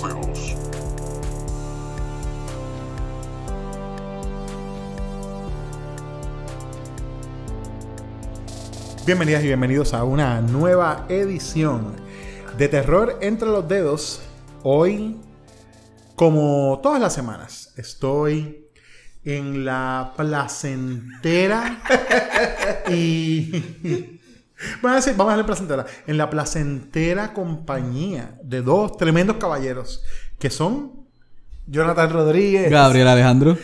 deseos. Bienvenidas y bienvenidos a una nueva edición de Terror Entre los Dedos. Hoy, como todas las semanas, estoy en la placentera y... vamos a darle placentera. En la placentera compañía de dos tremendos caballeros que son Jonathan Rodríguez, Gabriel Alejandro.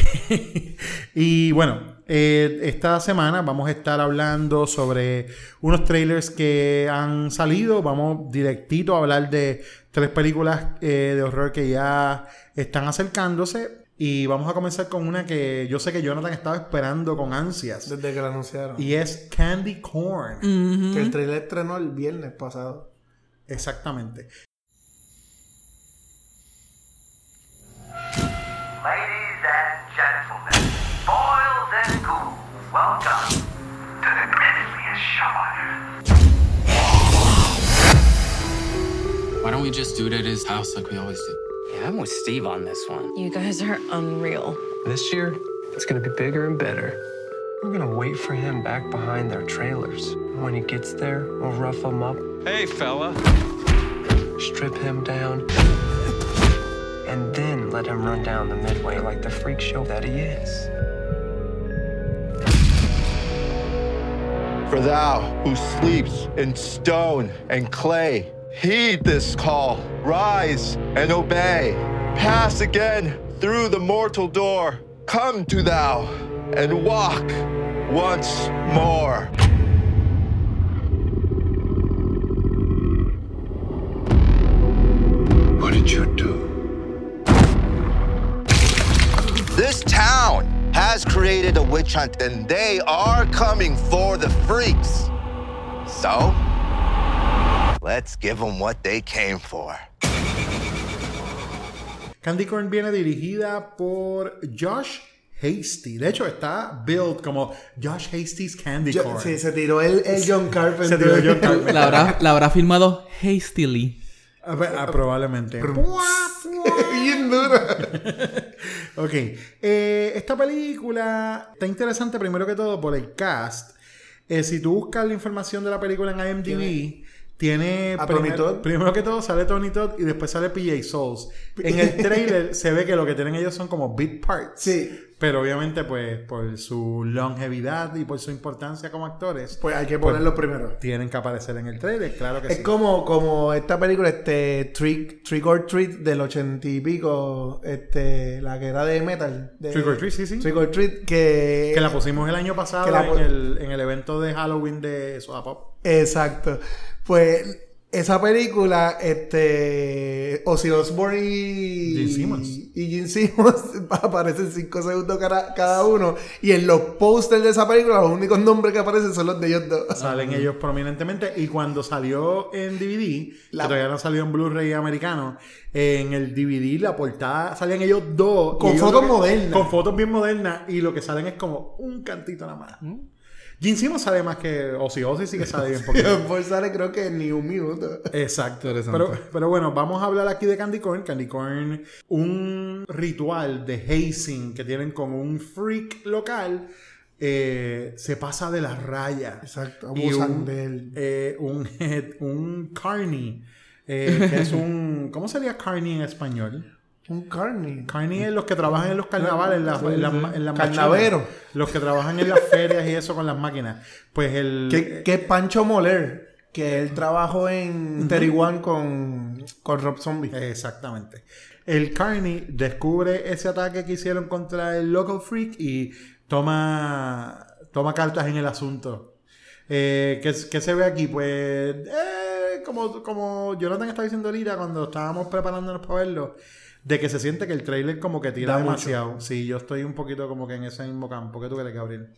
Y bueno, esta semana vamos a estar hablando sobre unos trailers que han salido. Vamos directito a hablar de 3 películas de horror que ya están acercándose. Y vamos a comenzar con una que yo sé que Jonathan estaba esperando con ansias. desde que la anunciaron. Y es Candy Corn. Que el trailer estrenó el viernes pasado. Exactamente. Ladies and gentlemen, boys and ghouls, welcome to the Deadliest Show. Why don't we just do it at his house like we always do? Yeah, I'm with Steve on this one. You guys are unreal. This year, it's gonna be bigger and better. We're gonna wait for him back behind their trailers. When he gets there, we'll rough him up. Hey, fella. Strip him down. And then let him run down the midway like the freak show that he is. For thou who sleeps in stone and clay, heed this call, rise and obey. Pass again through the mortal door. Come to thou and walk once more. What did you do? This town has created a witch hunt and they are coming for the freaks. So, let's give them what they came for. Candy Corn viene dirigida por Josh Hasty. De hecho, está build como Josh Hasty's Candy Corn. Sí, se tiró el John Carpenter. Se tiró John Carpenter. La habrá filmado hastily. Probablemente. Bien duro. Ok. Esta película está interesante primero que todo por el cast. Si tú buscas la información de la película en IMDb, tiene Tony Todd. Primero que todo sale Tony Todd y después sale PJ Souls. En el trailer se ve que lo que tienen ellos son como bit parts. Sí. Pero obviamente pues por su longevidad y por su importancia como actores, Pues hay que ponerlo primero. tienen que aparecer en el trailer, claro que sí. Es como esta película, Trick or Treat del 80 y pico, la que era de metal. Trick or Treat, sí. Trick or Treat, que la pusimos el año pasado en el evento de Halloween de Soda Pop. Exacto. Pues esa película, Ozzy Osbourne y Gene Simmons aparecen 5 segundos cada uno. Y en los pósters de esa película, los únicos nombres que aparecen son los de ellos dos. Salen ellos prominentemente. Y cuando salió en DVD, que todavía no salió en Blu-ray americano, en el DVD, la portada, salían ellos dos. Con fotos modernas. Con fotos bien modernas. Y lo que salen es como un cantito nada más. Gene Simmons sale más que Ozzy sí que sale bien poquito. Pues sale creo que ni un minuto. Exacto. Pero bueno, vamos a hablar aquí de Candy Corn. Candy Corn, un ritual de hazing que tienen con un freak local, se pasa de la raya. Exacto, abusan de él. Un carny, que es un... ¿Cómo sería carny en español? Un carny. Carny es los que trabajan en los carnavales, en las Carnaveros. máquinas. Los que trabajan en las ferias y eso con las máquinas. Pues Que es Pancho Moller, que él trabajó en 31 con Rob Zombie. Exactamente. El Carney descubre ese ataque que hicieron contra el Local Freak y toma cartas en el asunto. ¿Qué se ve aquí? Pues como Jonathan estaba diciendo ahorita cuando estábamos preparándonos para verlo, de que se siente que el trailer como que tira demasiado. Mucho. Sí, yo estoy un poquito como que en ese mismo campo. ¿Qué tú crees, Gabriel?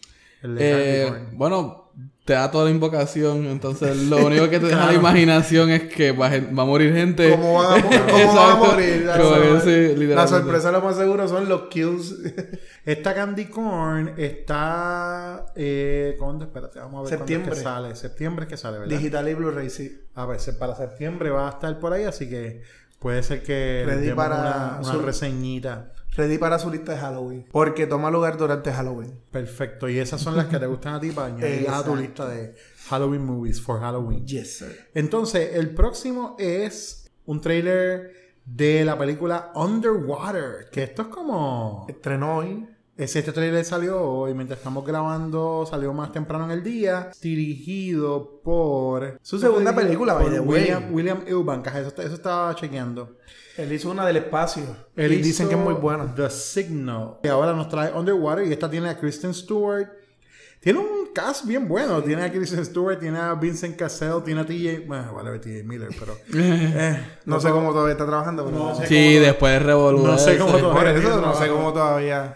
Bueno, te da toda la invocación, entonces lo único que te deja la imaginación es que va a morir gente. ¿Cómo va a morir? La sorpresa lo más seguro son los kills. Esta Candy Corn está... ¿cuándo? Espérate, vamos a ver septiembre. Cuándo es que sale. Septiembre es que sale, ¿verdad? Digital y Blu-ray, sí. A ver, para septiembre va a estar por ahí, así que puede ser que Ready demos para una reseñita. Ready para su lista de Halloween. Porque toma lugar durante Halloween. Perfecto. Y esas son las que te gustan a ti para añadir a tu lista de Halloween movies for Halloween. Yes, sir. Entonces, el próximo es un trailer de la película Underwater. Que esto es como... Estrenó hoy. Este trailer salió hoy, mientras estamos grabando, salió más temprano en el día. Dirigido por... Su segunda película, by the way. William Eubank. Eso estaba chequeando. Él hizo una del espacio. Él dicen que es muy buena. The Signal. Y ahora nos trae Underwater. Y esta tiene a Kristen Stewart. Tiene un cast bien bueno. Tiene a Kristen Stewart, tiene a Vincent Cassel, tiene a TJ... Bueno, vale, TJ Miller, pero... no sé cómo todavía está trabajando. Pero no sé sí, después de Revolver. No sé cómo todavía... Por eso no sé cómo todavía...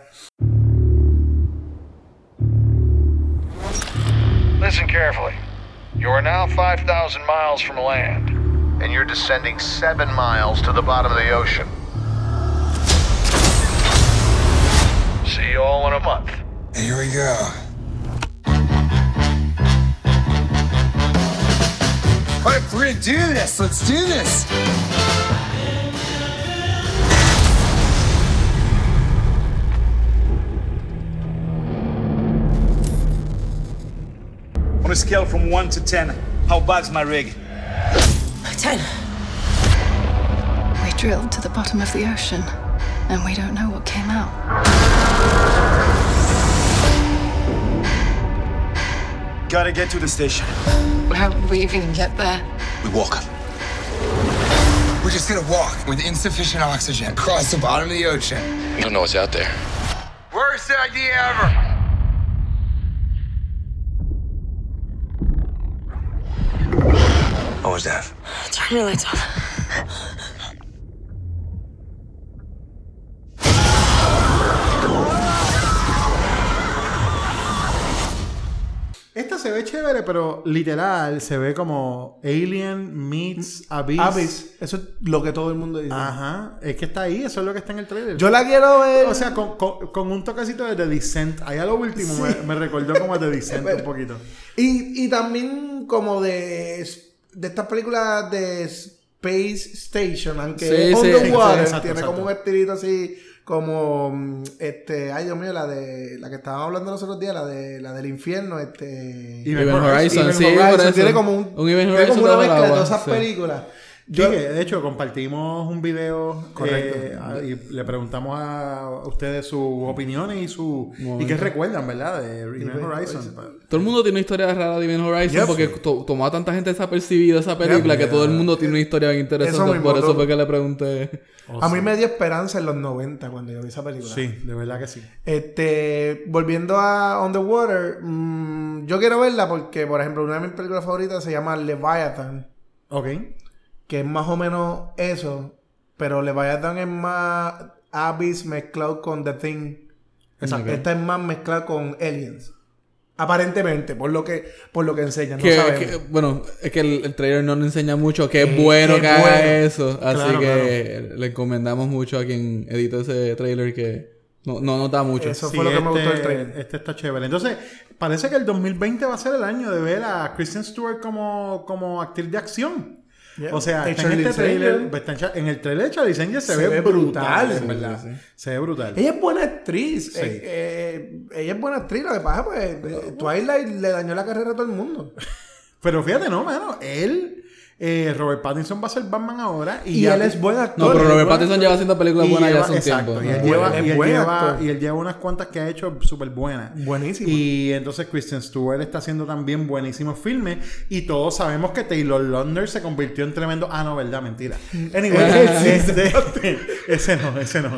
Listen carefully. You are now 5,000 miles from land, and you're descending 7 miles to the bottom of the ocean. See you all in a month. Here we go. All right, we're gonna do this. Let's do this. On a scale from 1 to 10, how bad's my rig? 10. We drilled to the bottom of the ocean, and we don't know what came out. Gotta get to the station. How would we even get there? We walk. We're just gonna walk with insufficient oxygen across the bottom of the ocean. You don't know what's out there. Worst idea ever. What was that? Turn your lights off. Esta se ve chévere, pero literal se ve como Alien meets Abyss. Abyss. Eso es lo que todo el mundo dice. Ajá. Es que está ahí. Eso es lo que está en el trailer. Yo la quiero ver. O sea, con un toquecito de The Descent. Ahí a lo último sí. me recordó como a The Descent un poquito. Y también como de estas películas de Space Station, aunque Underwater tiene como un estilito así como ay Dios mío, la que estábamos hablando los otros días, la del infierno, Event Horizon, sí, tiene como un Event Horizon, como una mezcla de todas esas sí. películas. De hecho, compartimos un video y le preguntamos a ustedes sus opiniones y qué recuerdan, ¿verdad? De Event Horizon. Todo el mundo tiene una historia rara de Event Horizon porque tomó a tanta gente desapercibida esa película que todo el mundo tiene una historia bien interesante. Por eso fue que le pregunté. A mí me dio esperanza en los 90 cuando yo vi esa película. Sí, de verdad que sí. Volviendo a Underwater, yo quiero verla porque, por ejemplo, una de mis películas favoritas se llama Leviathan. Ok. Que es más o menos eso, pero Leviathan es más Abyss mezclado con The Thing. Exacto. Esta es más mezclada con Aliens. Aparentemente, por lo que enseñan, no sabemos. Bueno, es que el trailer no nos enseña mucho, que es bueno que haga eso. Así que le encomendamos mucho a quien editó ese trailer que no nota mucho. Eso fue lo que me gustó del trailer. Este está chévere. Entonces, parece que el 2020 va a ser el año de ver a Kristen Stewart como actriz de acción. Yeah. O sea, está en este trailer, en el trailer de Charlie's Angels se ve brutal, en verdad. Sí. Se ve brutal. Ella es buena actriz. Sí. Ella es buena actriz. Lo que pasa pues Twilight le dañó la carrera a todo el mundo. Pero fíjate, no, mano. Robert Pattinson va a ser Batman ahora. Y él es buen actor. No, pero Robert Pattinson lleva haciendo películas buenas ya hace un tiempo. Y él lleva unas cuantas que ha hecho súper buenas. Buenísimo. Y entonces Kristen Stewart está haciendo también buenísimos filmes. Y todos sabemos que Taylor Lautner se convirtió en tremendo... Ah, no, verdad, mentira. Anyway, ese no.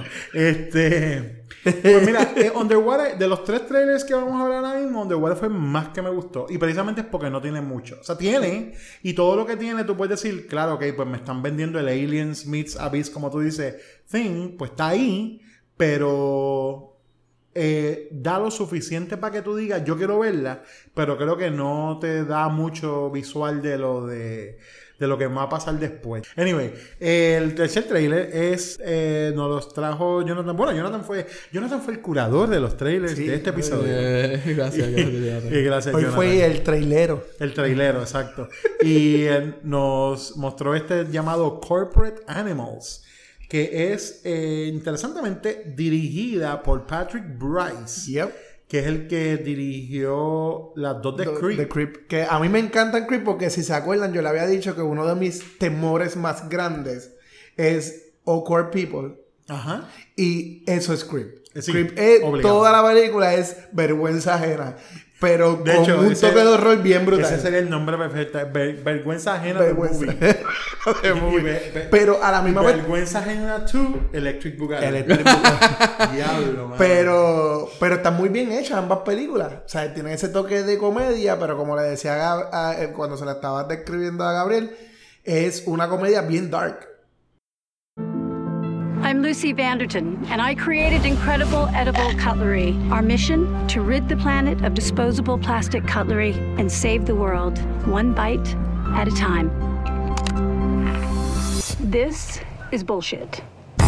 Pues mira, Underwater, de los 3 trailers que vamos a hablar ahora mismo, Underwater fue más que me gustó. Y precisamente es porque no tiene mucho. O sea, tiene, y todo lo que tiene, tú puedes decir, claro, ok, pues me están vendiendo el Aliens meets Abyss, como tú dices, Thing, pues está ahí, pero da lo suficiente para que tú digas, yo quiero verla, pero creo que no te da mucho visual de lo que va a pasar después. Anyway, el tercer trailer nos los trajo Jonathan. Bueno, Jonathan fue el curador de los trailers de este episodio. Gracias, Jonathan. Gracias, Hoy Jonathan. fue el trailero. El trailero, exacto. Y nos mostró este llamado Corporate Animals, que es interesantemente dirigida por Patrick Brice. Yep. Que es el que dirigió las dos de Creep. The Creep. Que a mí me encanta Creep porque si se acuerdan, yo le había dicho que uno de mis temores más grandes es Awkward People. Ajá. Y eso es Creep. Sí, Creep es, obligado. toda la película es vergüenza ajena. Pero de con hecho, un toque de horror bien brutal. Ese sería el nombre perfecto. Vergüenza ajena Vergüenza. de movie. Pero a la misma vez... Vergüenza ajena to Electric Boogaloo. Electric Boogaloo. Diablo, man. Pero están muy bien hechas ambas películas. O sea, tienen ese toque de comedia, pero como le decía cuando se la estaba describiendo a Gabriel, es una comedia bien dark. I'm Lucy Vanderton, and I created Incredible Edible Cutlery. Our mission? To rid the planet of disposable plastic cutlery and save the world, one bite at a time. This is bullshit.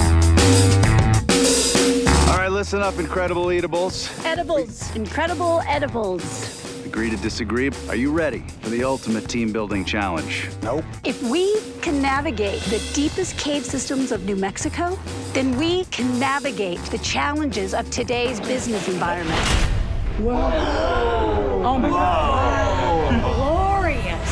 All right, listen up, Incredible Eatables. Edibles. Incredible Edibles. Agree to disagree. Are you ready for the ultimate team building challenge? Nope. If we can navigate the deepest cave systems of New Mexico, then we can navigate the challenges of today's business environment. Whoa! Oh my God! Glorious!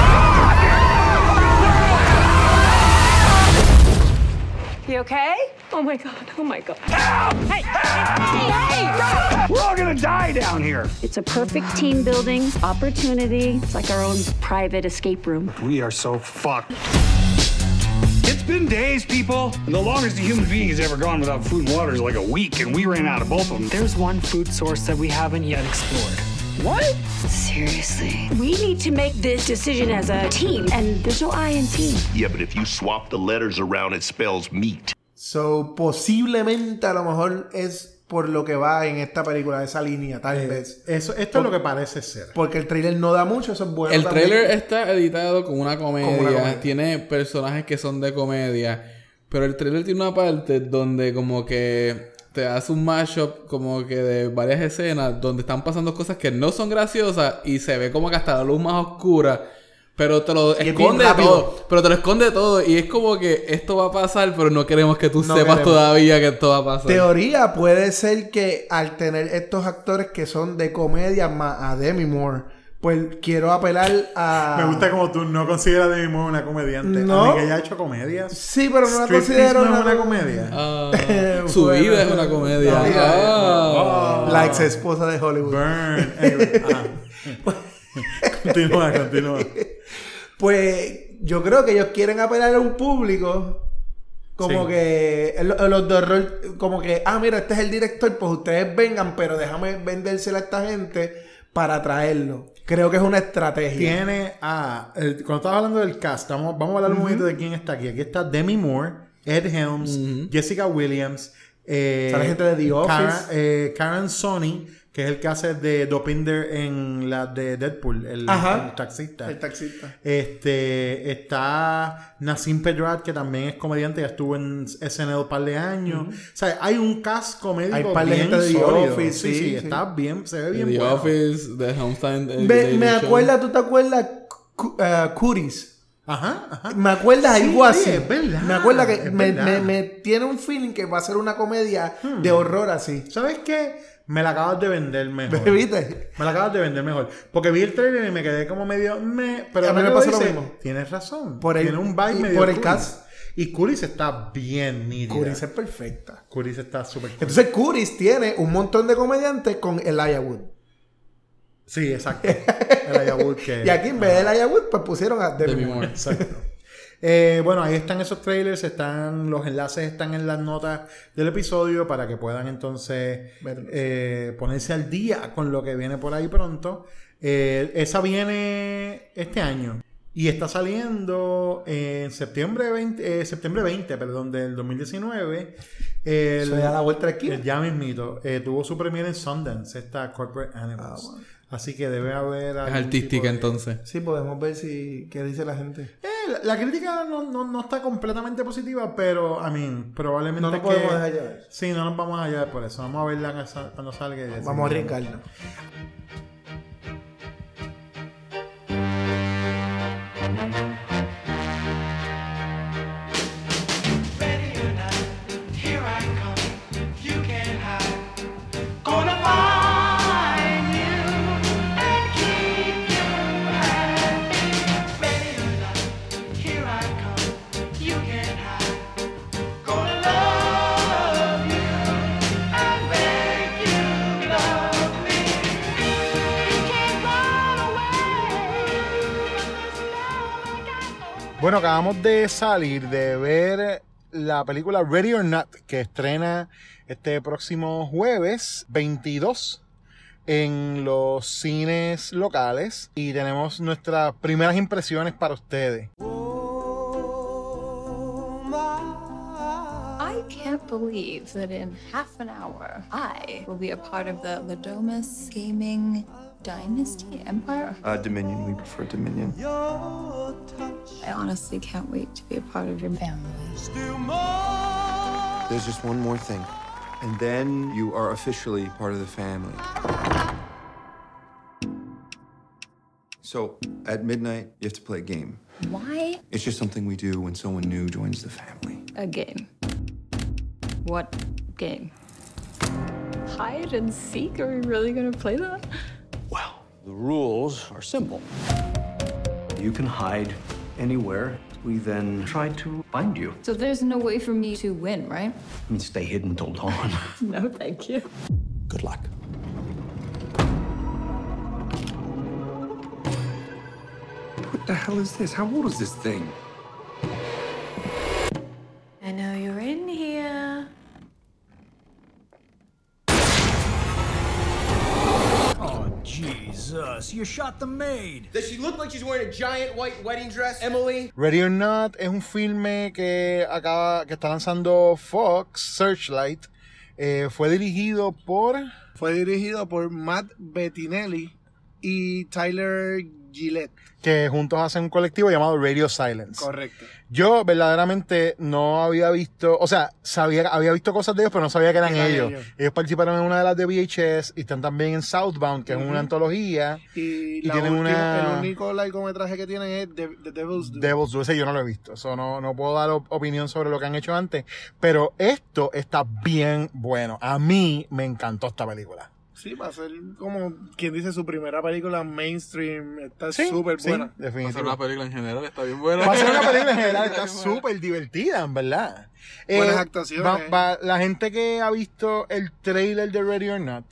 You okay? Oh my God! Oh my God! Hey! Hey! We're all gonna die down here. It's a perfect team building opportunity. It's like our own private escape room. We are so fucked. It's been days, people. The longest a human being has ever gone without food and water is like a week, and we ran out of both of them. There's one food source that we haven't yet explored. What? Seriously? We need to make this decision as a team, and there's no I in team. Yeah, but if you swap the letters around, it spells meat. So, posiblemente a lo mejor es por lo que va en esta película, esa línea, tal vez. Esto es lo que parece ser. Porque el trailer no da mucho, eso es bueno. El también. trailer está editado con una comedia. Tiene personajes que son de comedia. Pero el trailer tiene una parte donde como que te hace un mashup como que de varias escenas donde están pasando cosas que no son graciosas y se ve como que hasta la luz más oscura. Pero te lo esconde todo. Pero te lo esconde todo. Y es como que esto va a pasar, pero no queremos que tú sepas todavía que esto va a pasar. Teoría puede ser que al tener estos actores que son de comedia más a Demi Moore, pues quiero apelar a... Me gusta como tú no consideras a Demi Moore una comediante. No. A mí que ella ha hecho comedias. Sí, pero no la Striptease considero no es una comedia. Su vida es una comedia. La ex esposa de Hollywood. Burn. Anyway, Continúa. Pues yo creo que ellos quieren apelar a un público como que los de horror, como que, mira, este es el director, pues ustedes vengan, pero déjame vendérsela a esta gente para atraerlo. Creo que es una estrategia. Cuando estaba hablando del cast, vamos a hablar un momento de quién está aquí. Aquí está Demi Moore, Ed Helms, Jessica Williams, la gente de The Office, Karen Sony, que es el que hace de Dopinder en la de Deadpool, el taxista. El taxista. Está Nassim Pedrad, que también es comediante, ya estuvo en SNL un par de años. O sea, hay un cast comédico hay par de bien gente de The sólido. Office, Sí, está bien, se ve bien The bueno. Office, The Homestead. Me acuerdas, ¿tú te acuerdas? Cuties. Ajá. Me acuerdas algo así. Es verdad. Me acuerdas que me tiene un feeling que va a ser una comedia de horror así. ¿Sabes qué? Me la acabas de vender mejor. ¿Viste? Me la acabas de vender mejor. Porque vi el trailer y me quedé como medio... Pero a mí me pasó lo mismo. Tienes razón. Tiene un vibe medio por el Curis. cast. Y Curis está bien nítida. Curis es perfecta. Curis está súper cool. Entonces Curis tiene un montón de comediantes con Elijah Wood. Sí, exacto. Elijah Wood que... Y aquí en vez de Elijah Wood pues pusieron a Demi Moore. Exacto. Bueno, ahí están esos trailers, los enlaces están en las notas del episodio para que puedan entonces ponerse al día con lo que viene por ahí pronto. Esa viene este año. Y está saliendo en septiembre 20, del 2019. Eso ya la vuelta aquí. Ya mismito. Tuvo su premiere en Sundance, esta Corporate Animals. Bueno. Así que debe haber... Es artística entonces. Sí, podemos ver qué dice la gente. La crítica no está completamente positiva, pero, probablemente no nos podemos dejar llevar. Sí, no nos vamos a llevar por eso. Vamos a verla cuando salga. Vamos a arriesgarnos. Bueno, acabamos de salir de ver la película Ready or Not, que estrena este próximo jueves 22 en los cines locales, y tenemos nuestras primeras impresiones para ustedes. I can't believe that in half an hour I will be a part of the Ladomas Gaming Dynasty Empire. Dominion. We prefer Dominion. I honestly can't wait to be a part of your family. There's just one more thing, and then you are officially part of the family. So, at midnight, you have to play a game. Why It's just something we do when someone new joins the family. a game? What game? Hide and seek? Are we really gonna play that? The rules are simple. You can hide anywhere. We then try to find you. So there's no way for me to win, right? I mean, stay hidden till dawn. No, thank you. Good luck. What the hell is this? How old is this thing? I know you're in here. Oh, Jesus, you shot the maid. Does she look like she's wearing a giant white wedding dress, Emily? Ready or Not es un filme que está lanzando Fox Searchlight. Fue dirigido por Matt Bettinelli y Tyler Gillette. Que juntos hacen un colectivo llamado Radio Silence. Correcto. Yo verdaderamente no había visto, o sea, había visto cosas de ellos, pero no sabía que eran ellos. Ellos participaron en una de las de VHS y están también en Southbound, que es una antología. Y tienen el único largometraje que tienen es The Devil's Due. Devil's Due, ese yo no lo he visto. Eso no puedo dar opinión sobre lo que han hecho antes. Pero esto está bien bueno. A mí me encantó esta película. Sí, va a ser como quien dice su primera película mainstream. Está súper buena. Sí, definitivamente. Va a ser una película en general, está bien buena. Va a ser una película en general, está súper divertida, en verdad. Buenas actuaciones. La gente que ha visto el trailer de Ready or Not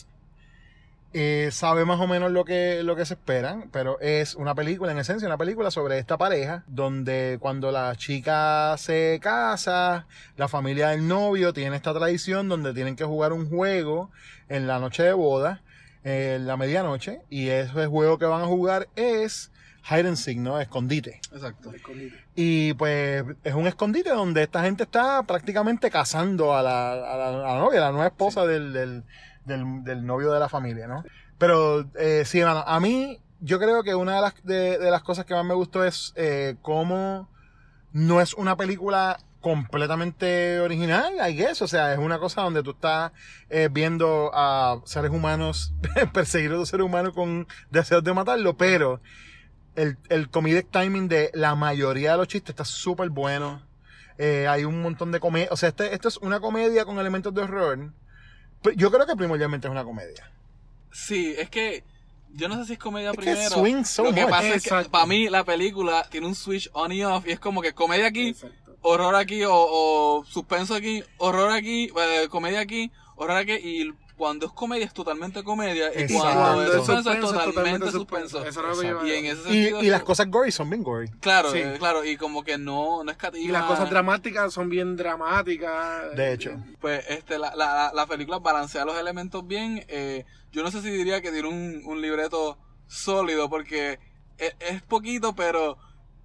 sabe más o menos lo que se esperan, pero es una película, en esencia, una película sobre esta pareja, donde cuando la chica se casa, la familia del novio tiene esta tradición donde tienen que jugar un juego en la noche de boda, en la medianoche, y ese juego que van a jugar es hide and seek, ¿no? Escondite. Exacto. Y pues es un escondite donde esta gente está prácticamente cazando a la novia, a la nueva esposa del novio de la familia, ¿no? Pero sí, hermano, a mí yo creo que una de las cosas que más me gustó es cómo no es una película completamente original, I guess. O sea, es una cosa donde tú estás viendo a seres humanos perseguir a otros seres humanos con deseos de matarlo, pero el comedic timing de la mayoría de los chistes está súper bueno. Hay un montón de comedia. O sea, esto es una comedia con elementos de horror. Yo creo que primordialmente es una comedia. Sí, es que yo no sé si es comedia es primero. Que swing so Lo que much. pasa es que para mí la película tiene un switch on y off y es como que comedia aquí, horror aquí o suspenso aquí, horror aquí, comedia aquí, horror aquí, y cuando es comedia es totalmente comedia y cuando es suspenso es totalmente suspenso. Y en ese sentido y las cosas gory son bien gory. Claro, claro, y como que no escatima. Y las cosas dramáticas son bien dramáticas. De hecho. Pues la película balancea los elementos bien. Yo no sé si diría que tiene un libreto sólido porque es poquito, pero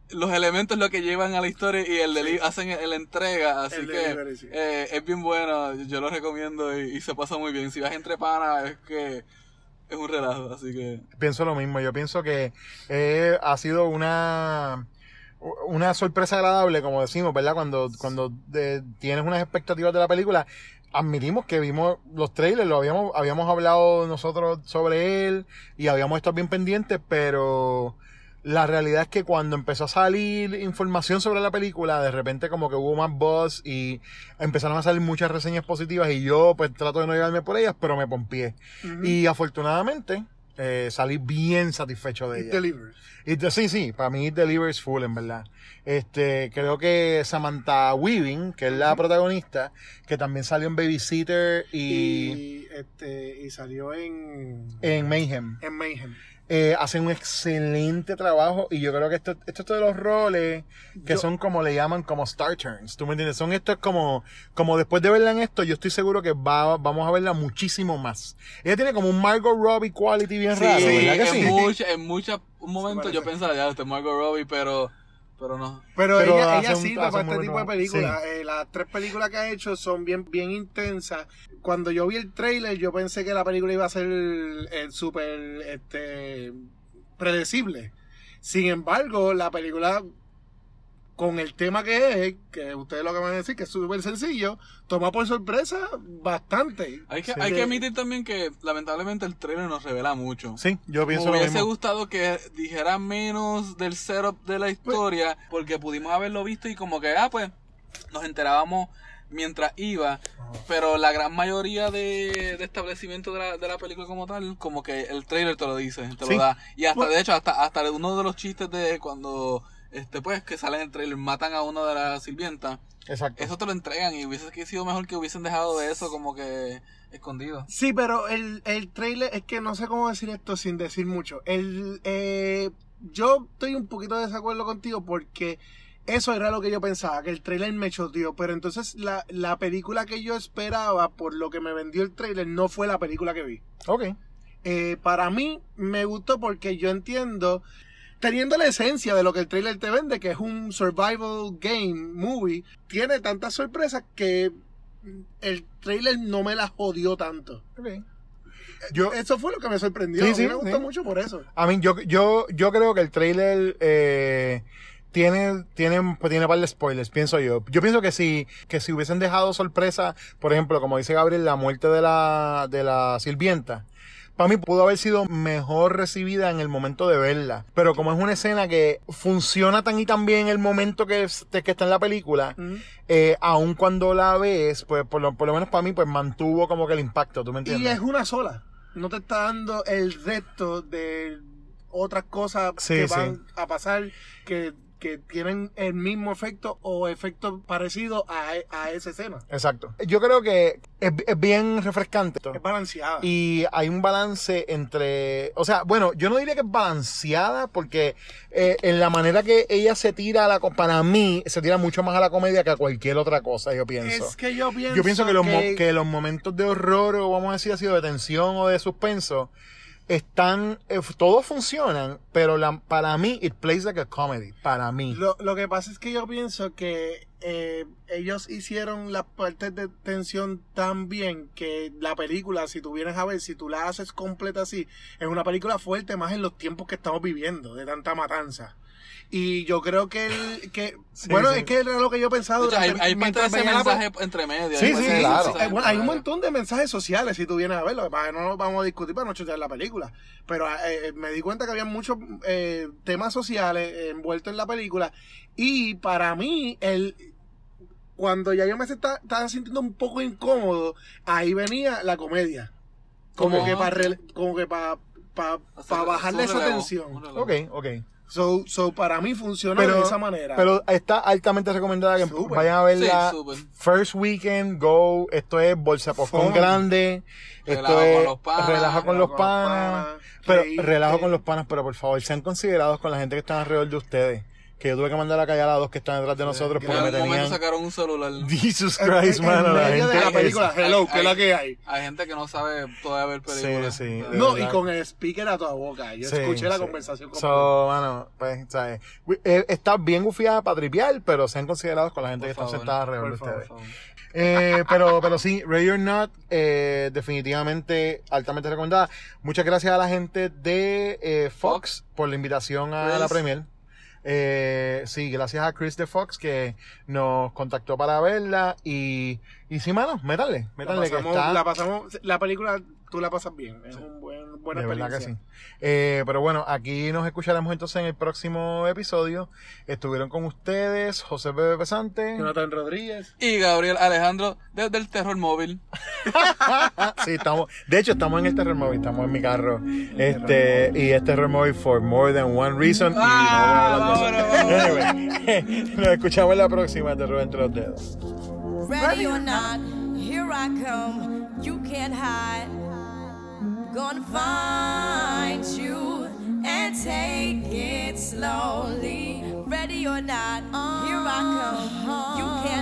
los elementos lo que llevan a la historia y hacen la entrega, así el que delivery, sí. Es bien bueno, yo lo recomiendo y se pasa muy bien. Si vas entre panas es que es un relajo, así que... Pienso lo mismo, yo pienso que ha sido una sorpresa agradable, como decimos, ¿verdad? Cuando tienes unas expectativas de la película. Admitimos que vimos los trailers, habíamos hablado nosotros sobre él y habíamos estado bien pendientes, pero la realidad es que cuando empezó a salir información sobre la película, de repente como que hubo más buzz y empezaron a salir muchas reseñas positivas y yo pues trato de no llevarme por ellas, pero me pompié. Uh-huh. Y afortunadamente salí bien satisfecho de ella. Sí, para mí It Delivers full, en verdad. Creo que Samantha Weaving, que es la protagonista, que también salió en Babysitter y salió en Mayhem. En Mayhem. Hacen un excelente trabajo y yo creo que esto de los roles que son como le llaman como star turns, ¿tú me entiendes? Son estos como después de verla en esto, yo estoy seguro que vamos a verla muchísimo más. Ella tiene como un Margot Robbie quality bien raro, ¿verdad que sí? En muchos momentos yo pensaba, ya, Margot Robbie, pero no. Pero ella sirve para este tipo de películas. Sí. Las 3 películas que ha hecho son bien intensas. Cuando yo vi el trailer, yo pensé que la película iba a ser súper predecible. Sin embargo, la película, con el tema que es, que ustedes lo acaban de decir, que es súper sencillo, toma por sorpresa bastante. Hay que admitir también que lamentablemente el trailer nos revela mucho. Sí, yo pienso lo mismo. Me hubiese gustado que dijera menos del setup de la historia, porque pudimos haberlo visto y como que, pues, nos enterábamos mientras iba, pero la gran mayoría de establecimientos de la película como tal, como que el trailer te lo dice, te lo da. Y hasta, de hecho, hasta uno de los chistes de cuando... pues que sale en el trailer, matan a uno de las sirvientas. Exacto. Eso te lo entregan y hubiese sido mejor que hubiesen dejado de eso como que escondido. Sí, pero el trailer, es que no sé cómo decir esto sin decir mucho. Yo estoy un poquito de desacuerdo contigo porque eso era lo que yo pensaba, que el trailer me choteó, pero entonces la película que yo esperaba, por lo que me vendió el trailer, no fue la película que vi. Ok. Para mí me gustó porque yo entiendo... Teniendo la esencia de lo que el trailer te vende, que es un survival game movie, tiene tantas sorpresas que el trailer no me la jodió tanto. Okay. Eso fue lo que me sorprendió. A mí me gustó mucho por eso. A mí, yo creo que el trailer tiene un par de spoilers, pienso yo. Yo pienso que si hubiesen dejado sorpresa, por ejemplo, como dice Gabriel, la muerte de la sirvienta, para mí pudo haber sido mejor recibida en el momento de verla. Pero como es una escena que funciona tan y tan bien en el momento que está en la película, aun cuando la ves, pues por lo menos para mí, pues mantuvo como que el impacto, ¿tú me entiendes? Y es una sola. No te está dando el resto de otras cosas que van a pasar que tienen el mismo efecto o efecto parecido a esa escena. Exacto. Yo creo que es bien refrescante. Es balanceada. Y hay un balance entre... O sea, bueno, yo no diría que es balanceada porque en la manera que ella se tira para mí, se tira mucho más a la comedia que a cualquier otra cosa, yo pienso. Es que yo pienso que los momentos de horror, o vamos a decir así, de tensión o de suspenso, todos funcionan, pero para mí it plays like a comedy, para mí. Lo que pasa es que yo pienso que ellos hicieron las partes de tensión tan bien que la película, si tú vienes a ver, si tú la haces completa así, es una película fuerte más en los tiempos que estamos viviendo, de tanta matanza. Y yo creo que es que era lo que yo pensaba. Hay parte de ese mensaje entre medias. Sí, claro. Hay un montón de mensajes sociales si tú vienes a verlo. No nos vamos a discutir para no chotear la película. Pero me di cuenta que había muchos temas sociales envueltos en la película. Y para mí, cuando ya yo me estaba sintiendo un poco incómodo, ahí venía la comedia. Como que para bajarle esa tensión. Ok. So para mí funciona de esa manera. Pero está altamente recomendada que vayan a verla. First weekend, go. Esto es bolsa popcorn grande. Esto es relajo con los panas. Pero relajo con los panas, pero por favor, sean considerados con la gente que está alrededor de ustedes. que yo tuve que mandar a callar a dos que están detrás de nosotros porque me tenían... sacaron un celular. Jesus Christ, mano. En medio de la película, hello, ¿qué es la que hay? Hay gente que no sabe todavía ver películas. Sí, no, y con el speaker a toda boca. Yo escuché la conversación completa. Mano, pues, ¿sabes? Está bien gufiada para tripear, pero sean considerados con la gente que está sentada alrededor de ustedes. Pero sí, Ready or Not, definitivamente altamente recomendada. Muchas gracias a la gente de Fox por la invitación a la premier. Sí, gracias a Chris de Fox que nos contactó para verla y sí, mano, métanle la película tú la pasas bien, es un buena de experiencia. verdad que sí. Pero bueno, aquí nos escucharemos entonces en el próximo episodio. Estuvieron con ustedes José Bebe Pesante, Jonathan Rodríguez y Gabriel Alejandro desde el Terror Móvil. Sí, estamos en el Terror Móvil, estamos en mi carro. Y es Terror Móvil for more than one reason. Anyway, nos escuchamos en la próxima Terror entre los dedos. Ready or not, here I come. You can't hide. Gonna find you and take it slowly. Ready or not, here I come. You can't